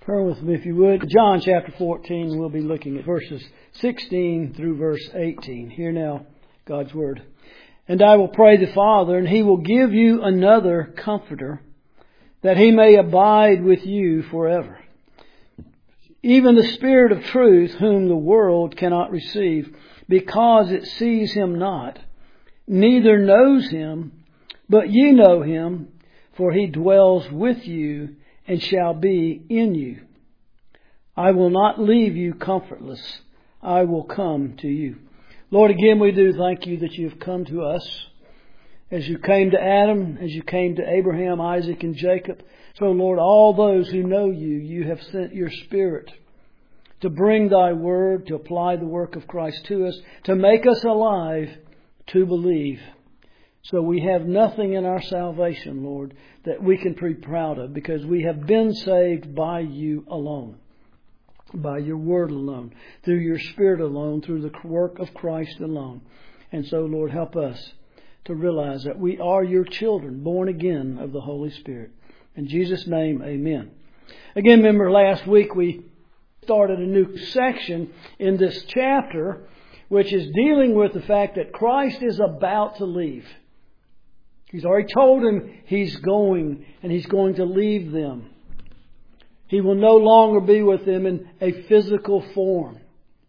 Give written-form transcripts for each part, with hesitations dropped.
Turn with me, if you would, John chapter 14. We'll be looking at verses 16 through verse 18. Hear now God's Word. And I will pray the Father, and He will give you another Comforter, that He may abide with you forever. Even the Spirit of truth, whom the world cannot receive, because it sees Him not, neither knows Him, but ye know Him, for He dwells with you and shall be in you. I will not leave you comfortless. I will come to you. Lord, again we do thank you that you have come to us. As you came to Adam, as you came to Abraham, Isaac, and Jacob. So, Lord, all those who know you, you have sent your Spirit to bring thy word, to apply the work of Christ to us, to make us alive to believe. So we have nothing in our salvation, Lord, that we can be proud of, because we have been saved by you alone, by your word alone, through your Spirit alone, through the work of Christ alone. And so, Lord, help us to realize that we are your children, born again of the Holy Spirit. In Jesus' name, amen. Again, remember last week we started a new section in this chapter, which is dealing with the fact that Christ is about to leave. He's already told them He's going, and He's going to leave them. He will no longer be with them in a physical form.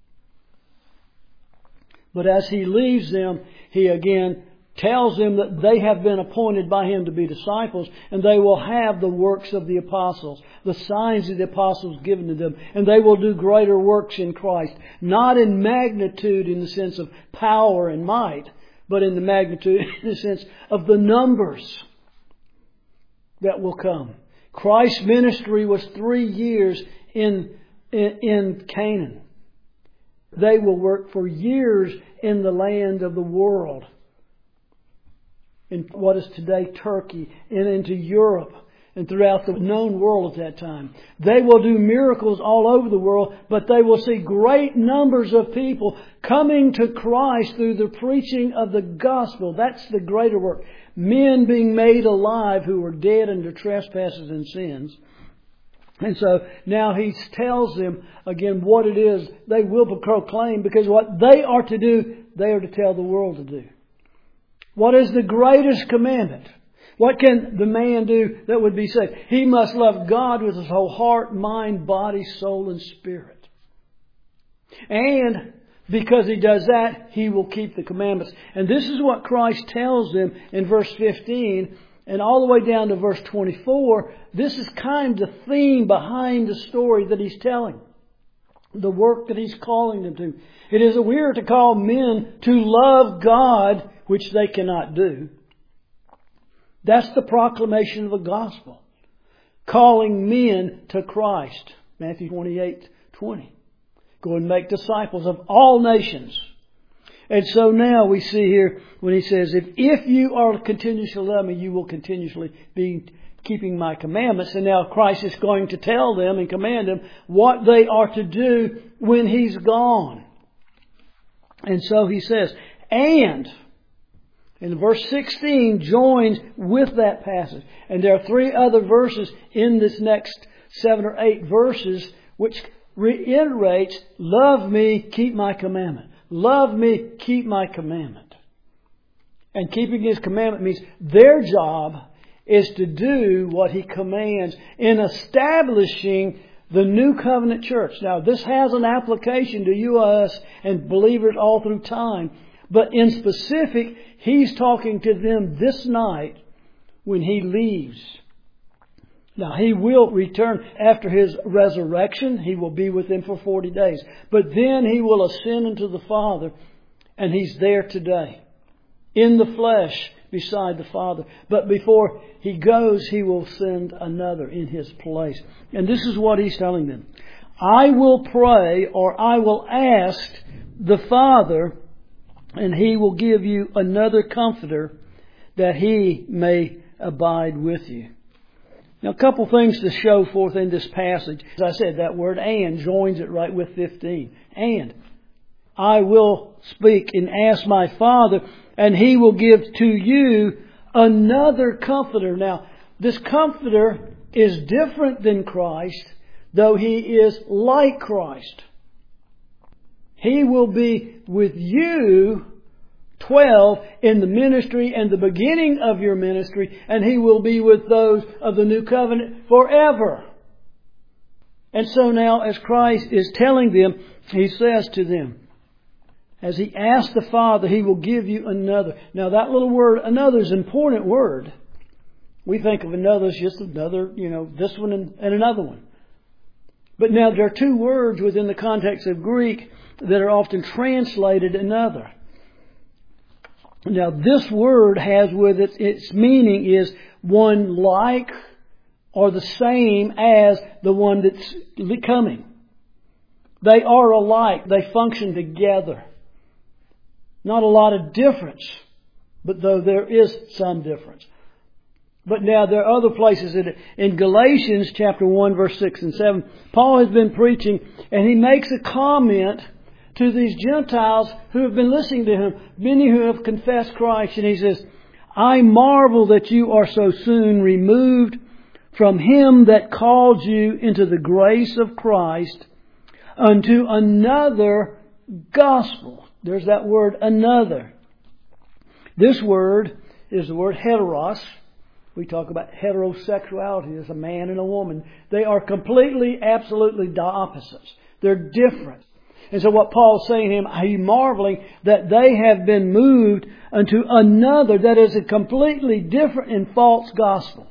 But as He leaves them, He again tells them that they have been appointed by Him to be disciples, and they will have the works of the apostles, the signs of the apostles given to them, and they will do greater works in Christ. Not in magnitude in the sense of power and might, but in the magnitude, in the sense of the numbers that will come. Christ's ministry was 3 years in Canaan. They will work for years in the land of the world, in what is today Turkey, and into Europe, and throughout the known world at that time. They will do miracles all over the world, but they will see great numbers of people coming to Christ through the preaching of the gospel. That's the greater work. Men being made alive who were dead under trespasses and sins. And so now He tells them again what it is they will proclaim, because what they are to do, they are to tell the world to do. What is the greatest commandment? What can the man do that would be saved? He must love God with his whole heart, mind, body, soul, and spirit. And because he does that, he will keep the commandments. And this is what Christ tells them in verse 15 and all the way down to verse 24. This is kind of the theme behind the story that He's telling. The work that He's calling them to. It is we are to call men to love God, which they cannot do. That's the proclamation of the gospel. Calling men to Christ. Matthew 28:20. Go and make disciples of all nations. And so now we see here when He says, if you are continuously love me, you will continuously be keeping my commandments. And now Christ is going to tell them and command them what they are to do when He's gone. And so He says, and verse 16 joins with that passage. And there are 3 other verses in this next 7 or 8 verses which reiterates, love me, keep my commandment. Love me, keep my commandment. And keeping His commandment means their job is to do what He commands in establishing the new covenant church. Now, this has an application to you, us, and believers all through time. But in specific, He's talking to them this night when He leaves. Now, He will return after His resurrection. He will be with them for 40 days. But then He will ascend into the Father, and He's there today, in the flesh, beside the Father. But before He goes, He will send another in His place. And this is what He's telling them. I will pray, or I will ask the Father, and He will give you another Comforter, that He may abide with you. Now, a couple things to show forth in this passage. As I said, that word and joins it right with 15. And I will speak and ask my Father, and He will give to you another Comforter. Now, this Comforter is different than Christ though He is like Christ. He will be with you, 12, in the ministry and the beginning of your ministry, and He will be with those of the new covenant forever. And so now, as Christ is telling them, He says to them, as He asks the Father, He will give you another. Now that little word, another, is an important word. We think of another as just another, this one and another one. But now there are two words within the context of Greek that are often translated another. Now this word has with it, its meaning is one like or the same as the one that's coming. They are alike. They function together. Not a lot of difference, but though there is some difference. But now there are other places in Galatians chapter 1 verse 6 and 7, Paul has been preaching and he makes a comment to these Gentiles who have been listening to him, many who have confessed Christ, and he says, I marvel that you are so soon removed from Him that called you into the grace of Christ unto another gospel. There's that word, another. This word is the word heteros. We talk about heterosexuality. There's a man and a woman. They are completely, absolutely the opposites. They're different. And so what Paul's saying to him, he's marveling that they have been moved unto another that is a completely different and false gospel.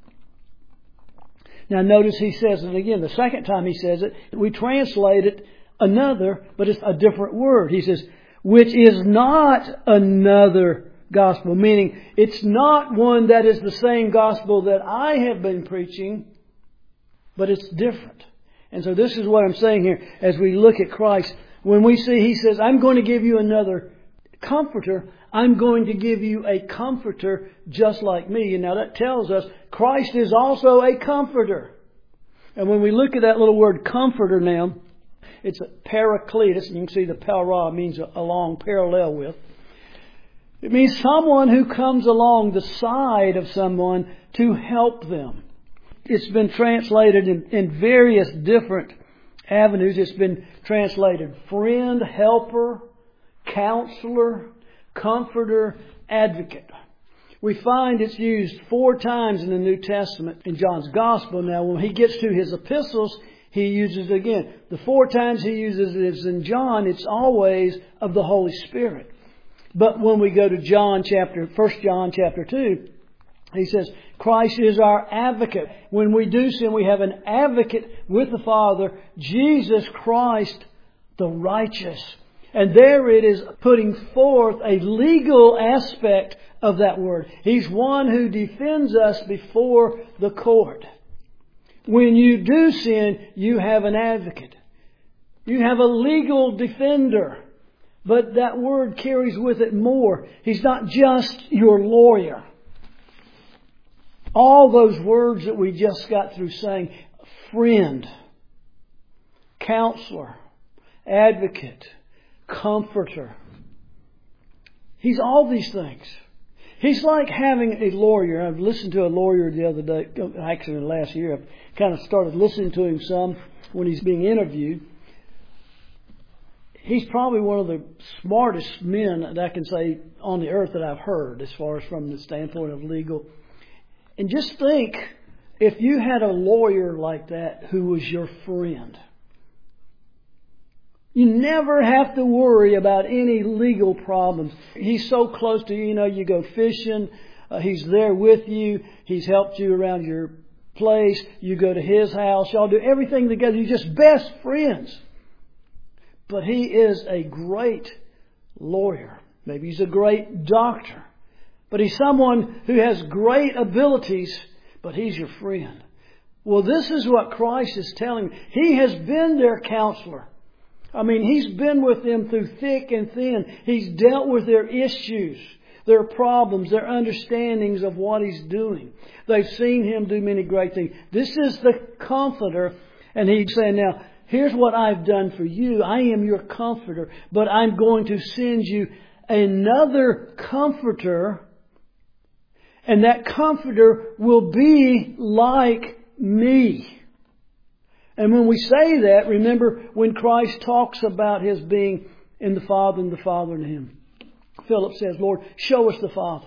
Now notice he says it again. The second time he says it, we translate it another, but it's a different word. He says, which is not another gospel, meaning it's not one that is the same gospel that I have been preaching, but it's different. And so this is what I'm saying here as we look at Christ. When we see, He says, I'm going to give you another comforter. I'm going to give you a comforter just like me. And now that tells us Christ is also a comforter. And when we look at that little word comforter now, it's a parakletos. And you can see the para means along, parallel with. It means someone who comes along the side of someone to help them. It's been translated in various different avenues. It's been translated friend, helper, counselor, comforter, advocate. We find it's used 4 times in the New Testament in John's Gospel. Now, when he gets to his epistles, he uses it again. The 4 times he uses it is in John, it's always of the Holy Spirit. But when we go to 1 John chapter 2, he says, Christ is our advocate. When we do sin, we have an advocate with the Father, Jesus Christ, the righteous. And there it is putting forth a legal aspect of that word. He's one who defends us before the court. When you do sin, you have an advocate. You have a legal defender. But that word carries with it more. He's not just your lawyer. All those words that we just got through saying, friend, counselor, advocate, comforter. He's all these things. He's like having a lawyer. I've listened to a lawyer the other day, actually last year. I've kind of started listening to him some when he's being interviewed. He's probably one of the smartest men that I can say on the earth that I've heard as far as from the standpoint of legal. And just think if you had a lawyer like that who was your friend. You never have to worry about any legal problems. He's so close to you. You go fishing. He's there with you. He's helped you around your place. You go to his house. Y'all do everything together. You're just best friends. But he is a great lawyer. Maybe he's a great doctor. But he's someone who has great abilities, but he's your friend. Well, this is what Christ is telling. He has been their counselor. I mean, He's been with them through thick and thin. He's dealt with their issues, their problems, their understandings of what He's doing. They've seen Him do many great things. This is the comforter. And He's saying, now, here's what I've done for you. I am your comforter, but I'm going to send you another comforter. And that comforter will be like me. And when we say that, remember when Christ talks about His being in the Father and the Father in Him. Philip says, Lord, show us the Father.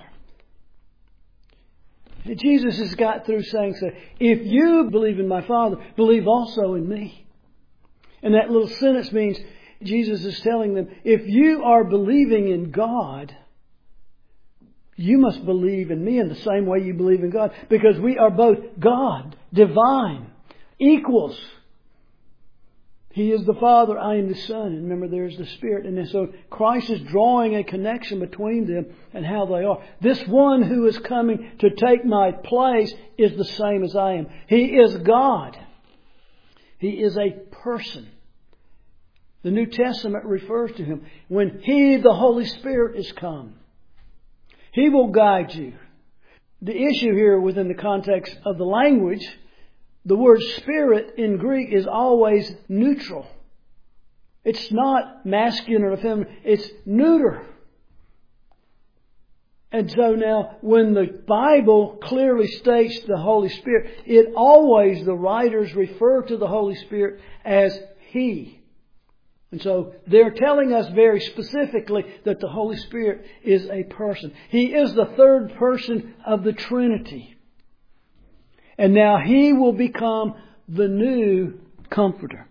Jesus has got through saying, if you believe in my Father, believe also in me. And that little sentence means Jesus is telling them, if you are believing in God, you must believe in me in the same way you believe in God. Because we are both God, divine, equals. He is the Father, I am the Son. And remember, there's the Spirit. And so Christ is drawing a connection between them and how they are. This one who is coming to take my place is the same as I am. He is God. He is a person. The New Testament refers to Him. When He, the Holy Spirit, is come, He will guide you. The issue here within the context of the language, the word Spirit in Greek is always neutral. It's not masculine or feminine. It's neuter. And so now, when the Bible clearly states the Holy Spirit, it always, the writers refer to the Holy Spirit as He. And so they're telling us very specifically that the Holy Spirit is a person. He is the third person of the Trinity. And now He will become the new Comforter.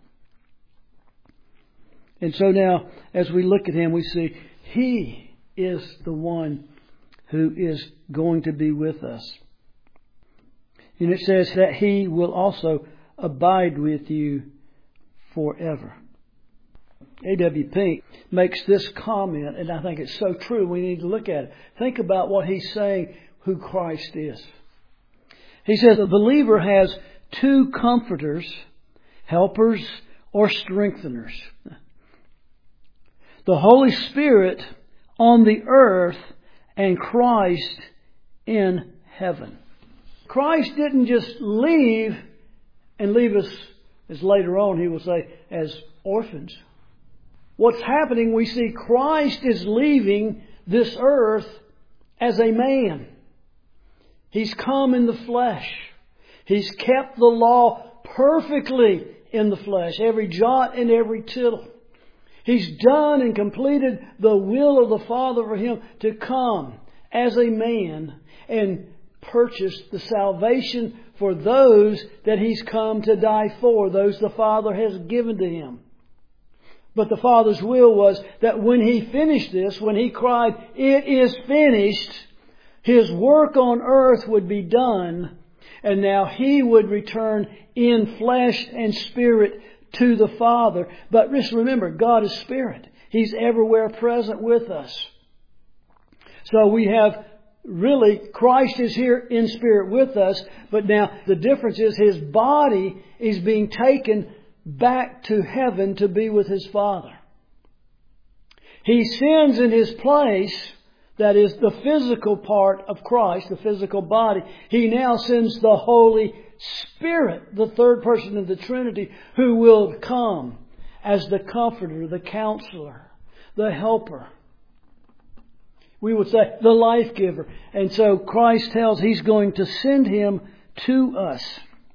And so now, as we look at Him, we see He is the one who is going to be with us. And it says that He will also abide with you forever. A.W. Pink makes this comment, and I think it's so true. We need to look at it. Think about what he's saying, who Christ is. He says the believer has two comforters, helpers, or strengtheners. The Holy Spirit on the earth and Christ in heaven. Christ didn't just leave and leave us, as later on he will say, as orphans. What's happening, we see Christ is leaving this earth as a man. He's come in the flesh. He's kept the law perfectly in the flesh, every jot and every tittle. He's done and completed the will of the Father for Him to come as a man and purchase the salvation for those that He's come to die for, those the Father has given to Him. But the Father's will was that when He finished this, when He cried, "It is finished," His work on earth would be done, and now He would return in flesh and spirit to the Father. But just remember, God is Spirit. He's everywhere present with us. So we have really, Christ is here in spirit with us, but now the difference is His body is being taken back to heaven to be with His Father. He sends in His place, that is the physical part of Christ, the physical body. He now sends the Holy Spirit, the third person of the Trinity, who will come as the Comforter, the Counselor, the Helper. We would say the Life Giver. And so Christ tells He's going to send Him to us.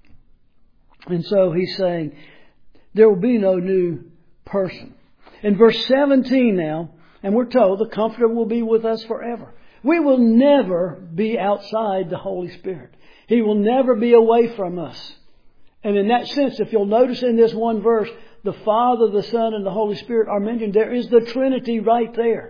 And so He's saying there will be no new person. In verse 17 now, and we're told the Comforter will be with us forever. We will never be outside the Holy Spirit. He will never be away from us. And in that sense, if you'll notice in this one verse, the Father, the Son, and the Holy Spirit are mentioned. There is the Trinity right there.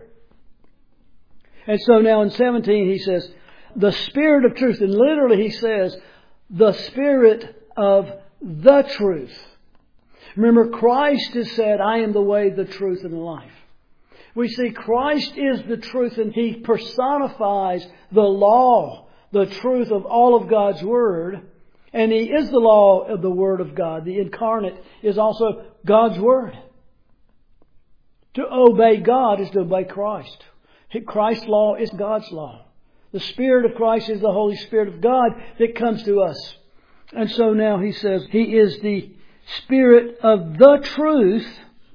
And so now in 17 he says, the Spirit of truth. And literally he says, the Spirit of the truth. Remember, Christ has said, I am the way, the truth, and the life. We see Christ is the truth, and He personifies the law, the truth of all of God's Word. And He is the law of the Word of God. The incarnate is also God's Word. To obey God is to obey Christ. Christ's law is God's law. The Spirit of Christ is the Holy Spirit of God that comes to us. And so now He says He is the Spirit of the truth.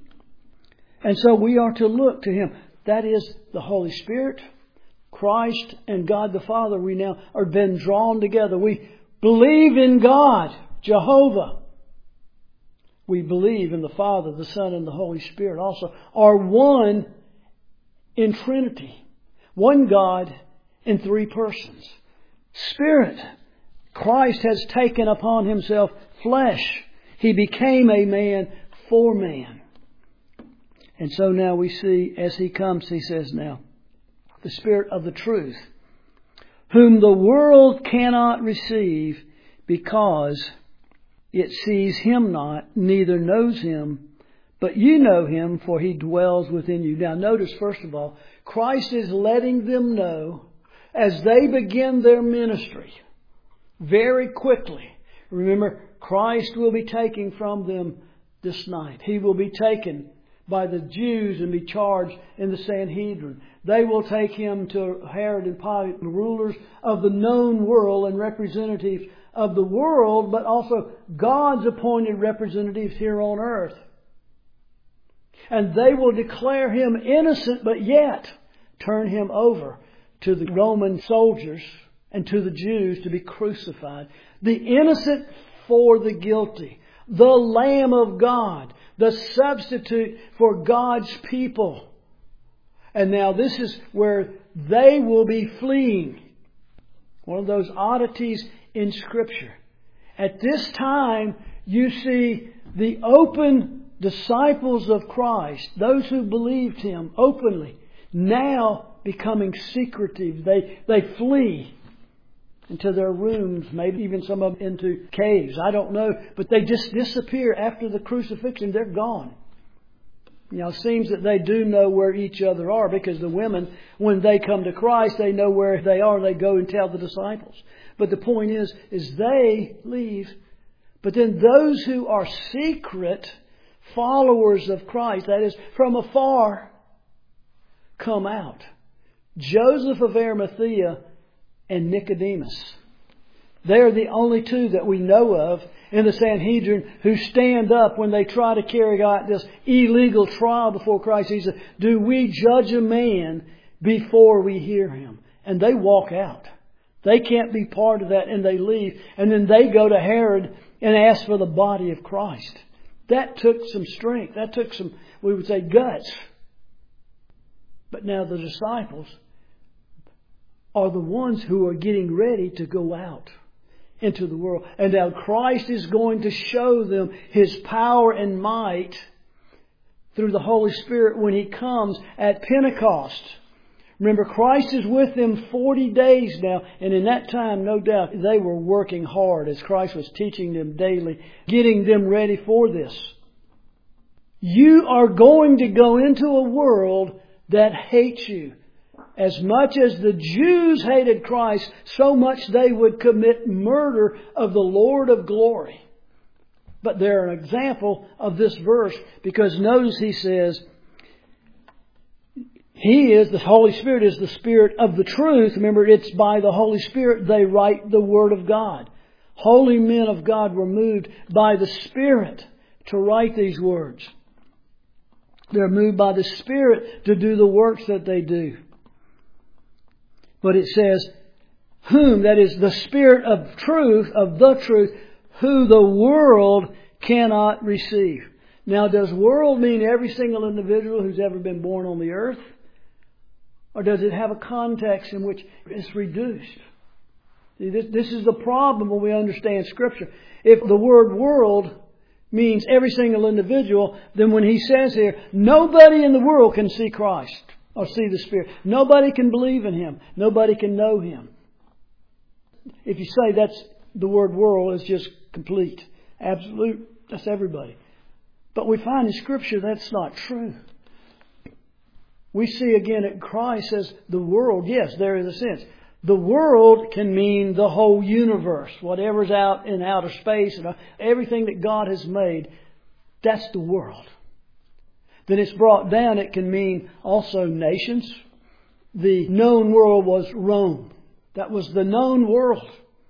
And so we are to look to Him. That is the Holy Spirit, Christ, and God the Father. We now are been drawn together. We believe in God, Jehovah. we believe in the Father, the Son, and the Holy Spirit also, are one in Trinity. One God in three persons. Spirit. Christ has taken upon Himself flesh. He became a man for man. And so now we see, as He comes, He says now, the Spirit of the truth, whom the world cannot receive because it sees Him not, neither knows Him, but you know Him, for He dwells within you. Now notice, first of all, Christ is letting them know, as they begin their ministry, very quickly. Remember, Christ will be taken from them this night. He will be taken by the Jews and be charged in the Sanhedrin. They will take Him to Herod and Pilate, the rulers of the known world and representatives of the world, but also God's appointed representatives here on earth. And they will declare Him innocent, but yet turn Him over to the Roman soldiers and to the Jews to be crucified. The innocent for the guilty. The Lamb of God. The substitute for God's people. And now this is where they will be fleeing. One of those oddities in Scripture. At this time, you see the open disciples of Christ, those who believed Him openly, now becoming secretive. They flee into their rooms, maybe even some of them into caves. I don't know. But they just disappear after the crucifixion. They're gone. It seems that they do know where each other are, because the women, when they come to Christ, they know where they are and they go and tell the disciples. But the point is they leave. But then those who are secret followers of Christ, that is, from afar, come out. Joseph of Arimathea and Nicodemus. They're the only two that we know of in the Sanhedrin who stand up when they try to carry out this illegal trial before Christ. He says, do we judge a man before we hear him? And they walk out. They can't be part of that, and they leave. And then they go to Herod and ask for the body of Christ. That took some strength. That took some, we would say, guts. But now the disciples are the ones who are getting ready to go out into the world. And now Christ is going to show them His power and might through the Holy Spirit when He comes at Pentecost. Remember, Christ is with them 40 days now. And in that time, no doubt, they were working hard as Christ was teaching them daily, getting them ready for this. You are going to go into a world that hates you. As much as the Jews hated Christ, so much they would commit murder of the Lord of glory. But they're an example of this verse, because notice He says, He is, the Holy Spirit is the Spirit of the truth. Remember, it's by the Holy Spirit they write the Word of God. Holy men of God were moved by the Spirit to write these words. They're moved by the Spirit to do the works that they do. But it says, whom, that is the Spirit of truth, of the truth, who the world cannot receive. Now, does world mean every single individual who's ever been born on the earth? Or does it have a context in which it's reduced? See, this is the problem when we understand Scripture. If the word world means every single individual, then when He says here, nobody in the world can see Christ or see the Spirit. Nobody can believe in Him. Nobody can know Him. If you say that's the word world is just complete, absolute, that's everybody. But we find in Scripture that's not true. We see again that Christ says the world, yes, there is a sense. The world can mean the whole universe. Whatever's out in outer space and everything that God has made, that's the world. Then it's brought down, it can mean also nations. The known world was Rome. That was the known world.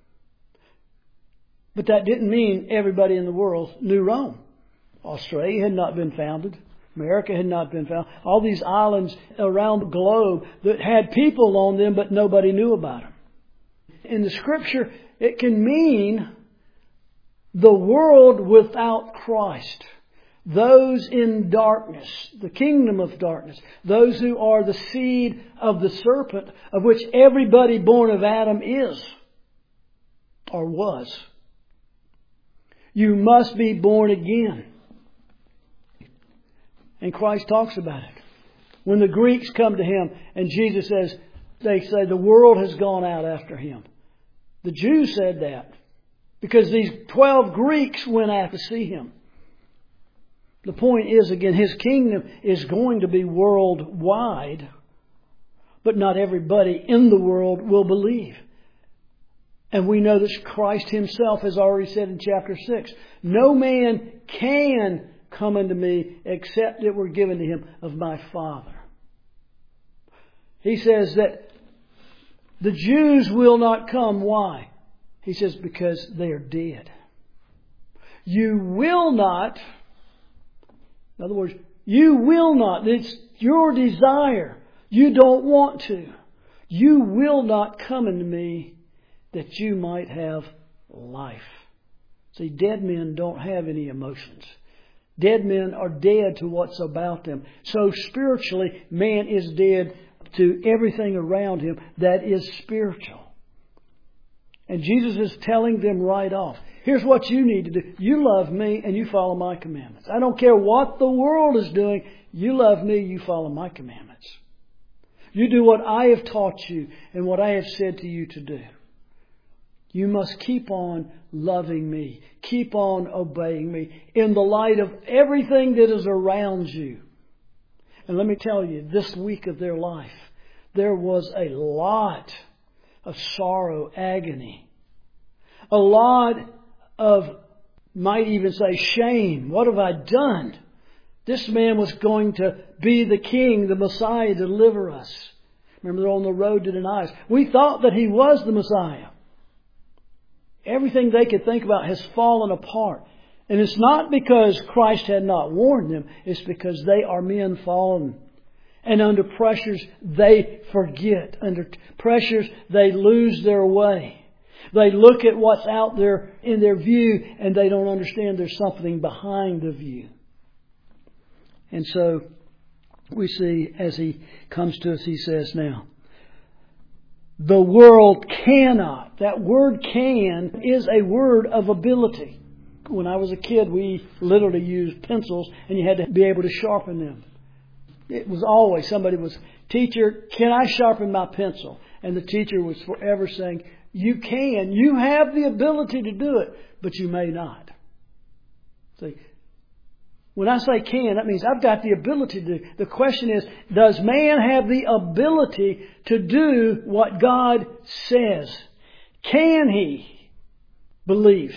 But that didn't mean everybody in the world knew Rome. Australia had not been founded. America had not been founded. All these islands around the globe that had people on them, but nobody knew about them. In the Scripture, it can mean the world without Christ, those in darkness, the kingdom of darkness, those who are the seed of the serpent, of which everybody born of Adam is or was. You must be born again. And Christ talks about it. When the Greeks come to Him and Jesus says, they say the world has gone out after Him. The Jews said that because these 12 Greeks went out to see Him. The point is, again, His kingdom is going to be worldwide, but not everybody in the world will believe. And we know that Christ Himself has already said in chapter 6, no man can come unto me except it were given to him of my Father. He says that the Jews will not come. Why? He says because they are dead. You will not, in other words, you will not, it's your desire. You don't want to. You will not come unto me that you might have life. See, dead men don't have any emotions. Dead men are dead to what's about them. So spiritually, man is dead to everything around him that is spiritual. And Jesus is telling them right off, here's what you need to do. You love me and you follow my commandments. I don't care what the world is doing. You love me, you follow my commandments. You do what I have taught you and what I have said to you to do. You must keep on loving me. Keep on obeying me in the light of everything that is around you. And let me tell you, this week of their life, there was a lot of sorrow, agony. A lot of, might even say, shame. What have I done? This man was going to be the King, the Messiah, to deliver us. Remember, they're on the road to deny us. We thought that He was the Messiah. Everything they could think about has fallen apart. And it's not because Christ had not warned them. It's because they are men fallen. And under pressures, they forget. Under pressures, they lose their way. They look at what's out there in their view and they don't understand there's something behind the view. And so we see as He comes to us, He says now, the world cannot. That word can is a word of ability. When I was a kid, we literally used pencils and you had to be able to sharpen them. It was always somebody was, teacher, can I sharpen my pencil? And the teacher was forever saying, you can. You have the ability to do it, but you may not. See, when I say can, that means I've got the ability to do. The question is, does man have the ability to do what God says? Can he believe?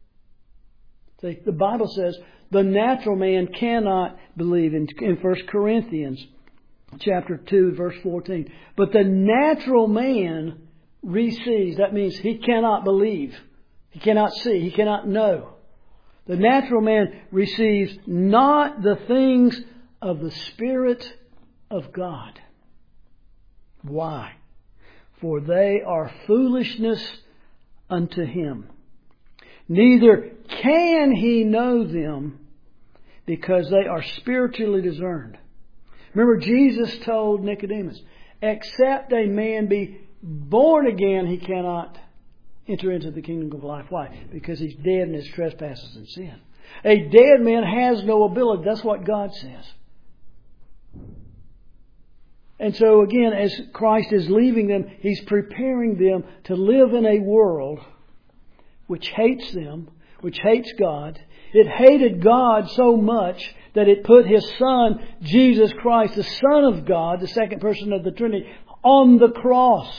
See, the Bible says the natural man cannot believe in 1 Corinthians chapter 2, verse 14. But the natural man receives. That means he cannot believe. He cannot see. He cannot know. The natural man receives not the things of the Spirit of God. Why? For they are foolishness unto him. Neither can he know them because they are spiritually discerned. Remember, Jesus told Nicodemus, except a man be born again, he cannot enter into the kingdom of life. Why? Because he's dead in his trespasses and sin. A dead man has no ability. That's what God says. And so again, as Christ is leaving them, He's preparing them to live in a world which hates them, which hates God. It hated God so much that it put His Son, Jesus Christ, the Son of God, the second person of the Trinity, on the cross.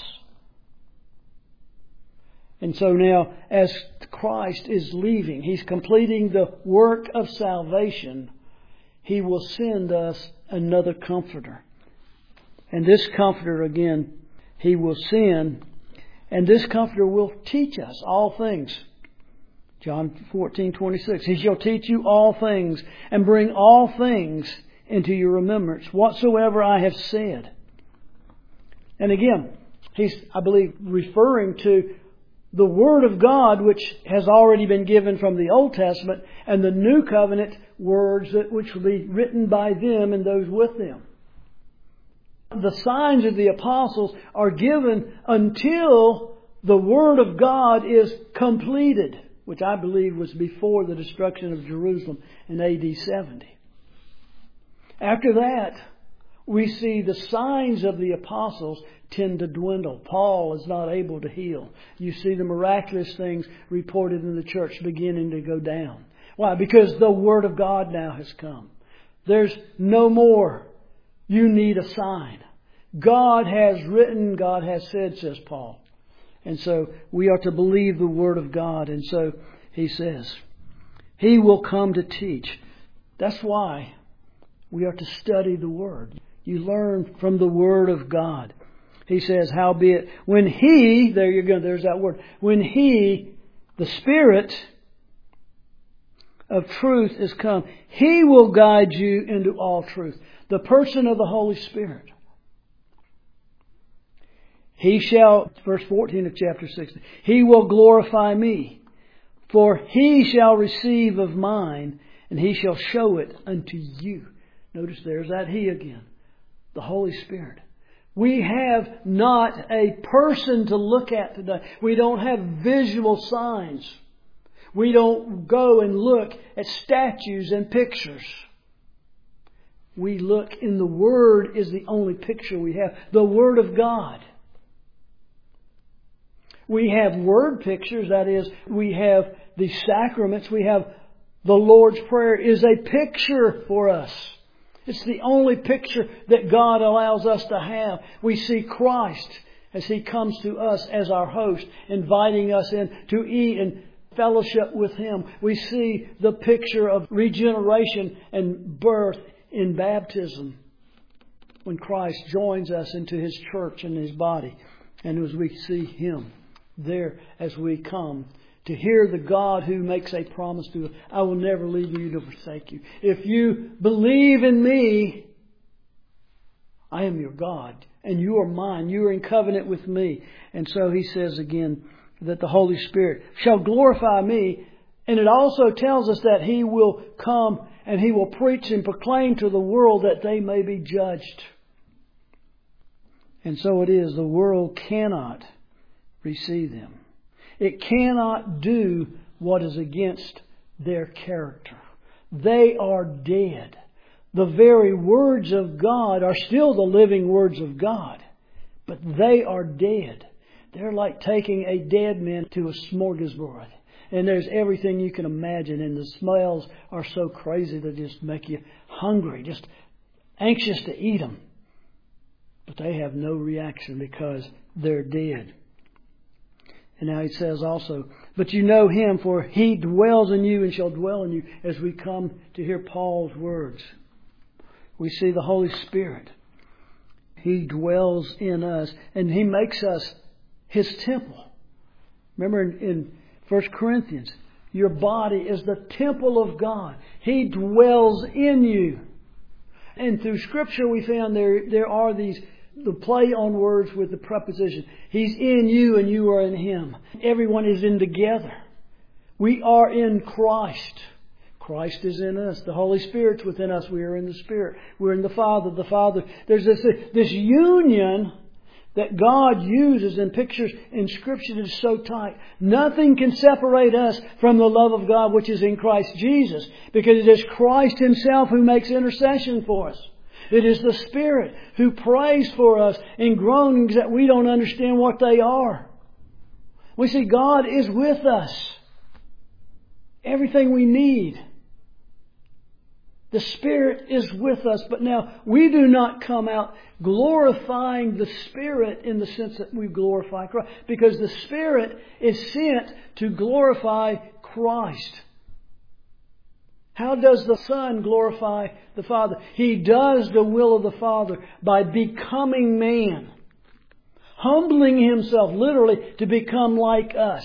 And so now, as Christ is leaving, He's completing the work of salvation, He will send us another Comforter. And this Comforter, again, He will send, and this Comforter will teach us all things. John 14:26. He shall teach you all things, and bring all things into your remembrance, whatsoever I have said. And again, He's, I believe, referring to the Word of God, which has already been given from the Old Testament, and the New Covenant words which will be written by them and those with them. The signs of the apostles are given until the Word of God is completed, which I believe was before the destruction of Jerusalem in AD 70. After that, we see the signs of the apostles tend to dwindle. Paul is not able to heal. You see the miraculous things reported in the church beginning to go down. Why? Because the Word of God now has come. There's no more. You need a sign. God has written, God has said, says Paul. And so we are to believe the Word of God. And so he says, He will come to teach. That's why we are to study the Word. You learn from the Word of God. He says, howbeit, when He, there you go, there's that word, when He, the Spirit of truth is come, He will guide you into all truth. The person of the Holy Spirit. He shall, verse 14 of chapter 16, He will glorify me, for He shall receive of mine, and He shall show it unto you. Notice there's that He again. The Holy Spirit. We have not a person to look at today. We don't have visual signs. We don't go and look at statues and pictures. We look in the Word is the only picture we have. The Word of God. We have word pictures, that is, we have the sacraments, we have the Lord's Prayer is a picture for us. It's the only picture that God allows us to have. We see Christ as He comes to us as our host, inviting us in to eat and fellowship with Him. We see the picture of regeneration and birth in baptism when Christ joins us into His church and His body. And as we see Him there as we come to hear the God who makes a promise to us, I will never leave you to forsake you. If you believe in me, I am your God and you are mine. You are in covenant with me. And so He says again that the Holy Spirit shall glorify me. And it also tells us that He will come and He will preach and proclaim to the world that they may be judged. And so it is. The world cannot receive them. It cannot do what is against their character. They are dead. The very words of God are still the living words of God, but they are dead. They're like taking a dead man to a smorgasbord. And there's everything you can imagine, and the smells are so crazy they just make you hungry, just anxious to eat them. But they have no reaction because they're dead. And now He says also, but you know Him, for He dwells in you and shall dwell in you. As we come to hear Paul's words, we see the Holy Spirit. He dwells in us and He makes us His temple. Remember in 1 Corinthians, your body is the temple of God. He dwells in you. And through Scripture we found there are the play on words with the preposition. He's in you and you are in Him. Everyone is in together. We are in Christ. Christ is in us. The Holy Spirit's within us. We are in the Spirit. We're in the Father. The Father. There's this union that God uses in pictures in Scripture that is so tight. Nothing can separate us from the love of God which is in Christ Jesus, because it is Christ Himself who makes intercession for us. It is the Spirit who prays for us in groanings that we don't understand what they are. We see God is with us. Everything we need. The Spirit is with us. But now we do not come out glorifying the Spirit in the sense that we glorify Christ. Because the Spirit is sent to glorify Christ. How does the Son glorify the Father? He does the will of the Father by becoming man. Humbling Himself literally to become like us.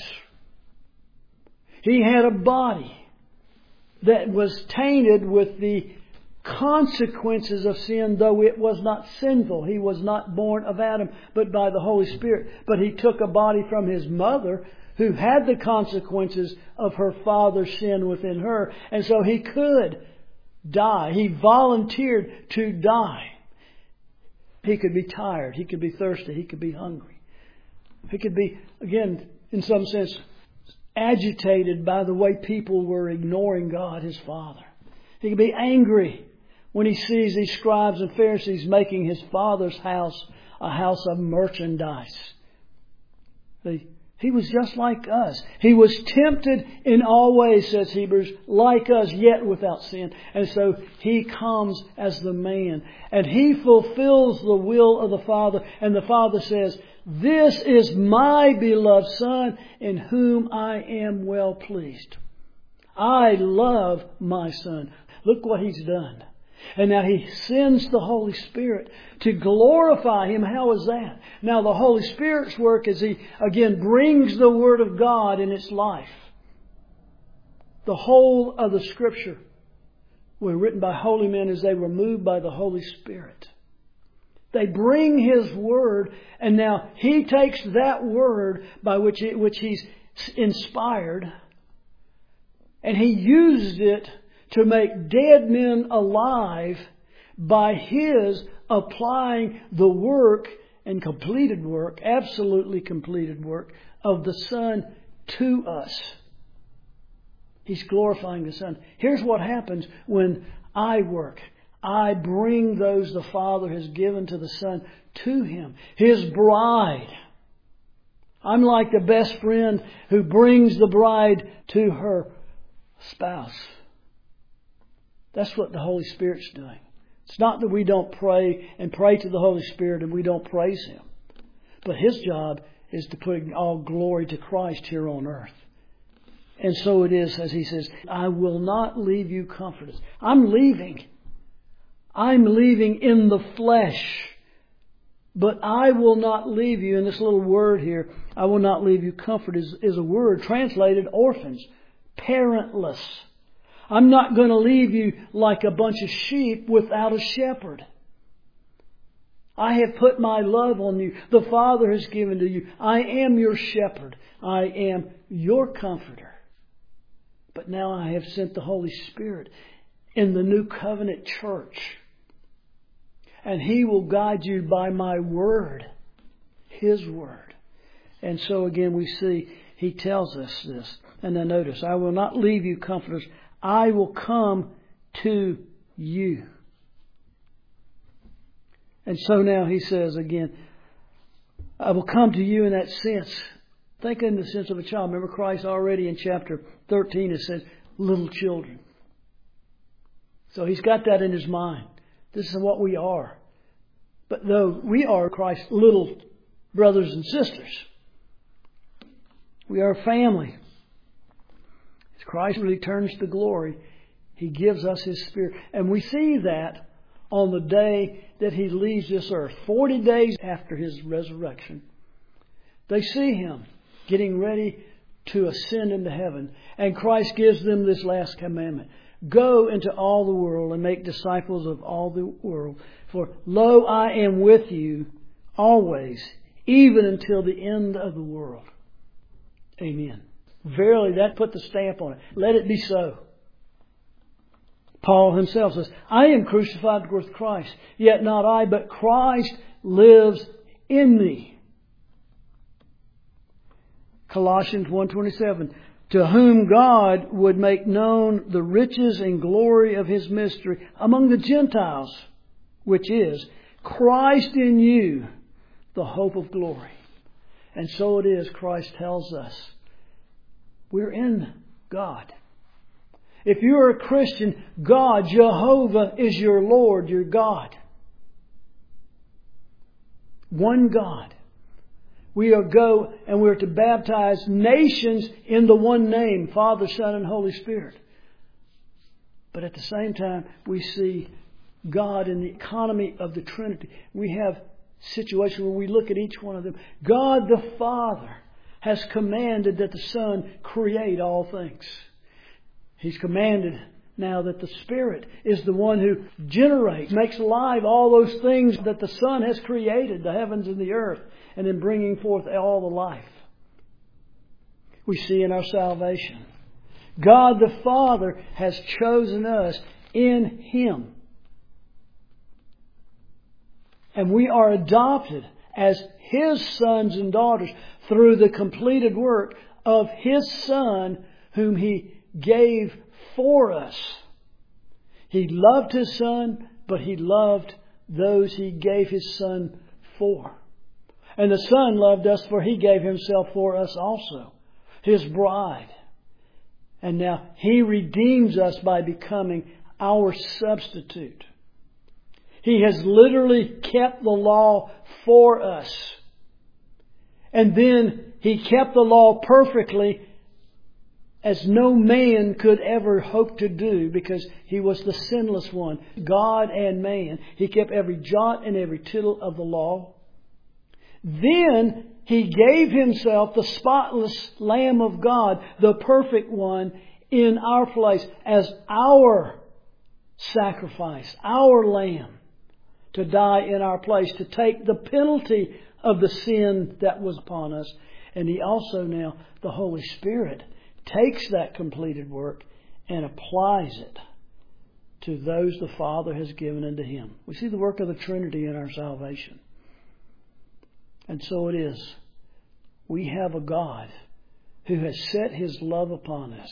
He had a body that was tainted with the consequences of sin, though it was not sinful. He was not born of Adam, but by the Holy Spirit. But He took a body from His mother who had the consequences of her father's sin within her. And so He could die. He volunteered to die. He could be tired. He could be thirsty. He could be hungry. He could be, again, in some sense, agitated by the way people were ignoring God, His Father. He could be angry when he sees these scribes and Pharisees making His Father's house a house of merchandise. He was just like us. He was tempted in all ways, says Hebrews, like us, yet without sin. And so He comes as the man. And He fulfills the will of the Father. And the Father says, "This is my beloved Son, in whom I am well pleased." I love my Son. Look what He's done. And now He sends the Holy Spirit to glorify Him. How is that? Now the Holy Spirit's work is He, again, brings the Word of God in its life. The whole of the Scripture were written by holy men as they were moved by the Holy Spirit. They bring His Word, and now He takes that Word by which He's inspired, and He uses it to make dead men alive by His applying the work and completed work, absolutely completed work, of the Son to us. He's glorifying the Son. Here's what happens when I work. I bring those the Father has given to the Son to Him. His bride. I'm like the best friend who brings the bride to her spouse. That's what the Holy Spirit's doing. It's not that we don't pray and pray to the Holy Spirit and we don't praise Him. But His job is to put all glory to Christ here on earth. And so it is, as He says, I will not leave you comfortless. I'm leaving. I'm leaving in the flesh. But I will not leave you. And this little word here, I will not leave you comfortless, is a word translated orphans, parentless. I'm not going to leave you like a bunch of sheep without a shepherd. I have put my love on you. The Father has given to you. I am your shepherd. I am your comforter. But now I have sent the Holy Spirit in the new covenant church. And He will guide you by my word. His word. And so again we see He tells us this. And then notice, I will not leave you comfortless. I will come to you. And so now He says again, I will come to you in that sense. Think in the sense of a child. Remember Christ already in chapter 13 it says, little children. So He's got that in His mind. This is what we are. But though we are Christ's little brothers and sisters, we are a family. As Christ returns to glory, He gives us His Spirit. And we see that on the day that He leaves this earth. 40 days after His resurrection. They see Him getting ready to ascend into heaven. And Christ gives them this last commandment. Go into all the world and make disciples of all the world. For lo, I am with you always, even until the end of the world. Amen. Verily, that put the stamp on it. Let it be so. Paul himself says, I am crucified with Christ, yet not I, but Christ lives in me. Colossians 1:27, to whom God would make known the riches and glory of His mystery among the Gentiles, which is Christ in you, the hope of glory. And so it is, Christ tells us, we're in God. If you're a Christian, God, Jehovah, is your Lord, your God. One God. We are go and we're to baptize nations in the one name, Father, Son, and Holy Spirit. But at the same time, we see God in the economy of the Trinity. We have situations where we look at each one of them. God the Father has commanded that the Son create all things. He's commanded now that the Spirit is the one who generates, makes alive all those things that the Son has created, the heavens and the earth, and in bringing forth all the life. we see in our salvation. God the Father has chosen us in Him. And we are adopted as His sons and daughters through the completed work of His Son whom He gave for us. He loved His Son, but He loved those He gave His Son for. And the Son loved us, for He gave Himself for us also, His bride. And now He redeems us by becoming our substitute. He has literally kept the law for us. And then He kept the law perfectly, as no man could ever hope to do, because He was the sinless one, God and man. He kept every jot and every tittle of the law. Then He gave Himself, the spotless Lamb of God, the perfect one, in our place as our sacrifice, our Lamb, to die in our place, to take the penalty of the sin that was upon us. And He also now, the Holy Spirit, takes that completed work and applies it to those the Father has given unto Him. We see the work of the Trinity in our salvation. And so it is. We have a God who has set His love upon us.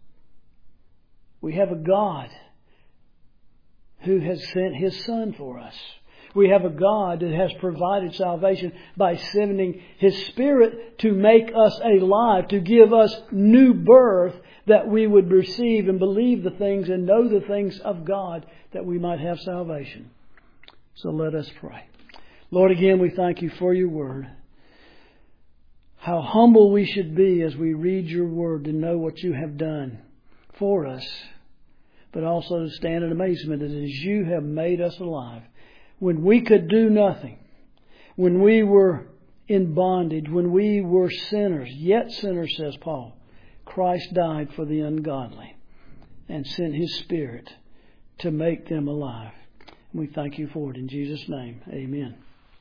We have a God who has sent His Son for us. We have a God that has provided salvation by sending His Spirit to make us alive, to give us new birth, that we would receive and believe the things and know the things of God, that we might have salvation. So let us pray. Lord, again, we thank You for Your Word. How humble we should be as we read Your Word to know what You have done for us, but also to stand in amazement that as You have made us alive, when we could do nothing, when we were in bondage, when we were sinners, yet sinners, says Paul, Christ died for the ungodly and sent His Spirit to make them alive. And we thank You for it in Jesus' name. Amen.